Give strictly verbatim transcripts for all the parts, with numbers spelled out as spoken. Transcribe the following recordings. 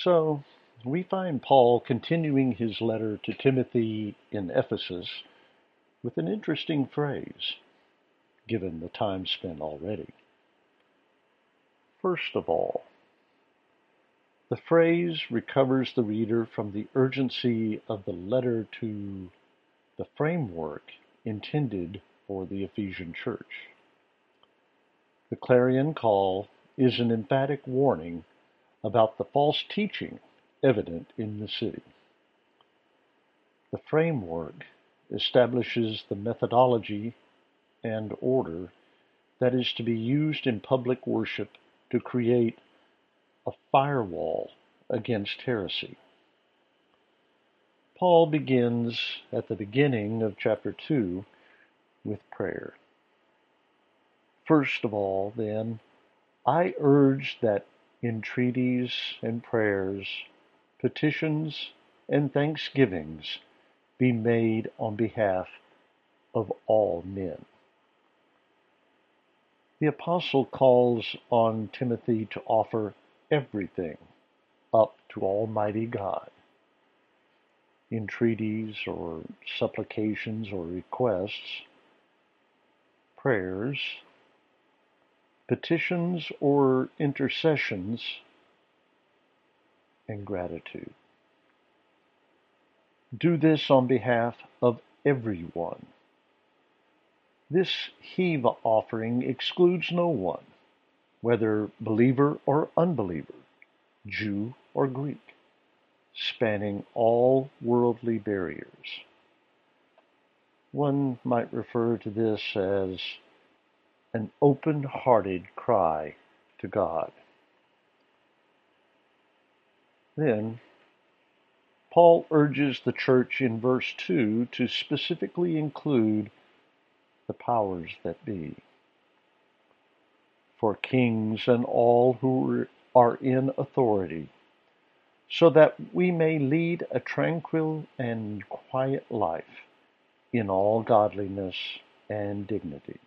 So, we find Paul continuing his letter to Timothy in Ephesus with an interesting phrase, given the time spent already. First of all, the phrase recovers the reader from the urgency of the letter to the framework intended for the Ephesian church. The clarion call is an emphatic warning about the false teaching evident in the city. The framework establishes the methodology and order that is to be used in public worship to create a firewall against heresy. Paul begins at the beginning of chapter two with prayer. First of all, then, I urge that entreaties and prayers, petitions and thanksgivings be made on behalf of all men. The apostle calls on Timothy to offer everything up to Almighty God. Entreaties or supplications or requests, prayers, petitions or intercessions, and gratitude. Do this on behalf of everyone. This heave offering excludes no one, whether believer or unbeliever, Jew or Greek, spanning all worldly barriers. One might refer to this as an open-hearted cry to God. Then, Paul urges the church in verse two to specifically include the powers that be. For kings and all who are in authority, so that we may lead a tranquil and quiet life in all godliness and dignity.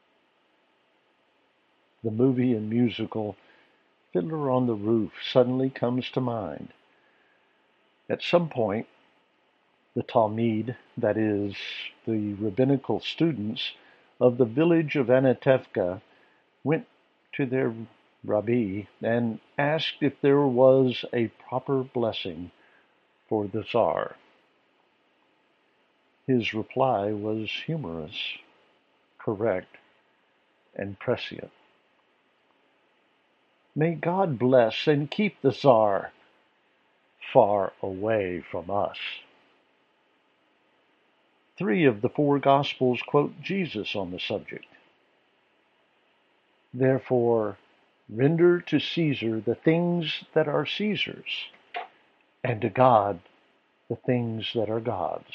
The movie and musical Fiddler on the Roof suddenly comes to mind. At some point, the Talmud, that is, the rabbinical students of the village of Anatevka, went to their rabbi and asked if there was a proper blessing for the Tsar. His reply was humorous, correct, and prescient. May God bless and keep the Tsar far away from us. Three of the four Gospels quote Jesus on the subject. Therefore, render to Caesar the things that are Caesar's, and to God the things that are God's.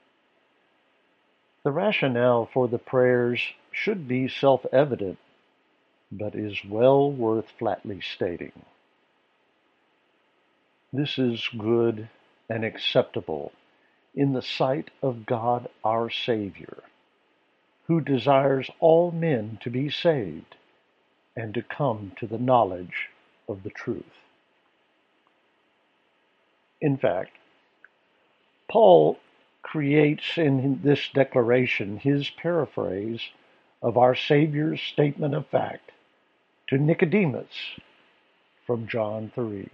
The rationale for the prayers should be self-evident, but is well worth flatly stating. This is good and acceptable in the sight of God our Savior, who desires all men to be saved and to come to the knowledge of the truth. In fact, Paul creates in this declaration his paraphrase of our Savior's statement of fact to Nicodemus from John three.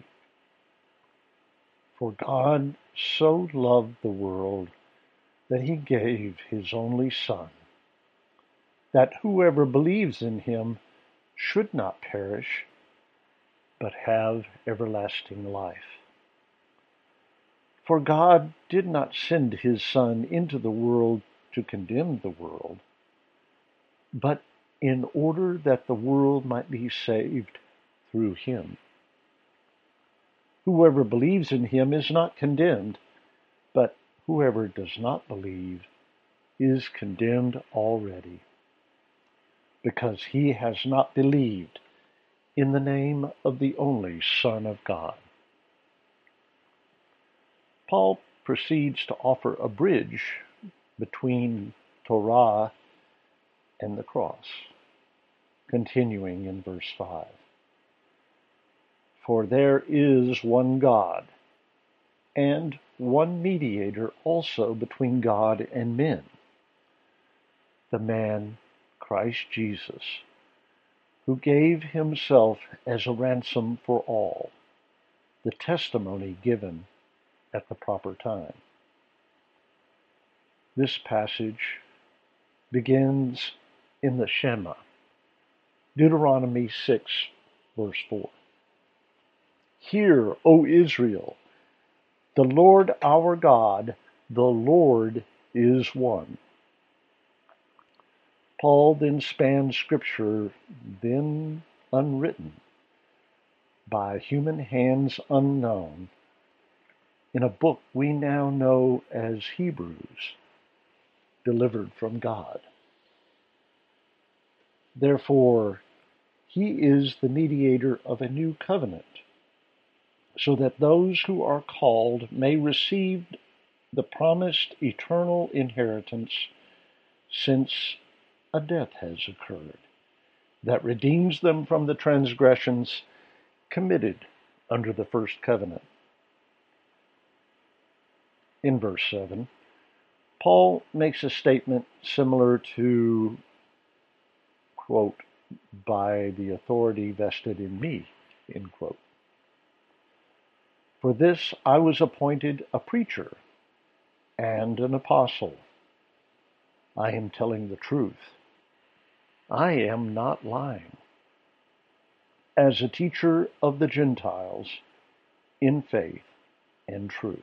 For God so loved the world that he gave his only Son, that whoever believes in him should not perish, but have everlasting life. For God did not send his Son into the world to condemn the world, but in order that the world might be saved through him. Whoever believes in him is not condemned, but whoever does not believe is condemned already, because he has not believed in the name of the only Son of God. Paul proceeds to offer a bridge between Torah and the cross, continuing in verse five. For there is one God, and one mediator also between God and men, the man Christ Jesus, who gave himself as a ransom for all, the testimony given at the proper time. This passage begins in the Shema, Deuteronomy six, verse four. Hear, O Israel, the Lord our God, the Lord is one. Paul then spans Scripture, then unwritten, by human hands unknown, in a book we now know as Hebrews, delivered from God. Therefore, he is the mediator of a new covenant, so that those who are called may receive the promised eternal inheritance, since a death has occurred that redeems them from the transgressions committed under the first covenant. In verse seven, Paul makes a statement similar to, quote, by the authority vested in me, end quote. For this I was appointed a preacher and an apostle. I am telling the truth. I am not lying. As a teacher of the Gentiles in faith and truth.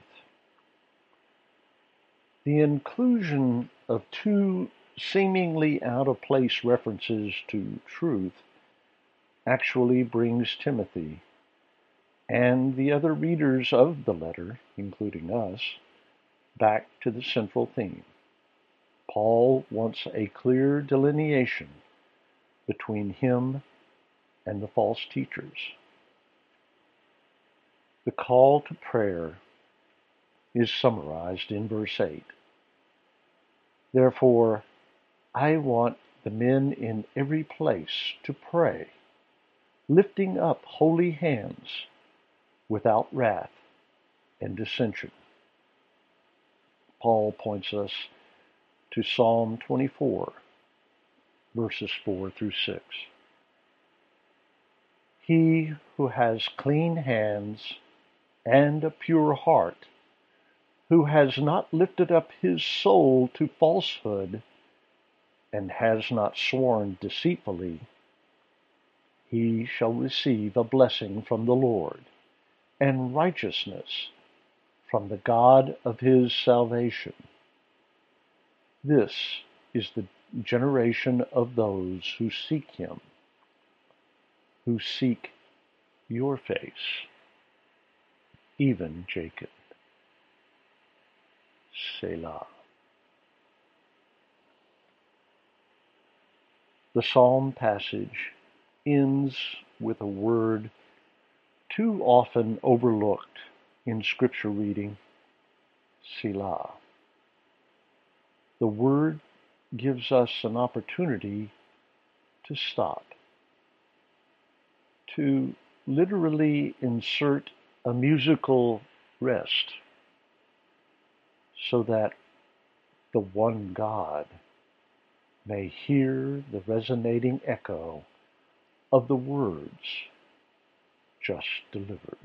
The inclusion of two seemingly out-of-place references to truth actually brings Timothy and the other readers of the letter, including us, back to the central theme. Paul wants a clear delineation between him and the false teachers. The call to prayer is summarized in verse eight. Therefore, I want the men in every place to pray, lifting up holy hands without wrath and dissension. Paul points us to Psalm twenty-four, verses four through six. He who has clean hands and a pure heart, who has not lifted up his soul to falsehood and has not sworn deceitfully, he shall receive a blessing from the Lord and righteousness from the God of his salvation. This is the generation of those who seek him, who seek your face, even Jacob. Selah. The psalm passage ends with a word too often overlooked in scripture reading, Selah. The word gives us an opportunity to stop, to literally insert a musical rest, so that the one God may hear the resonating echo of the words just delivered.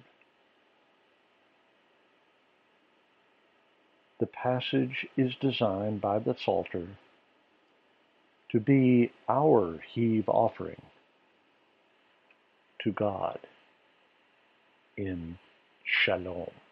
The passage is designed by the Psalter to be our heave offering to God in Shalom.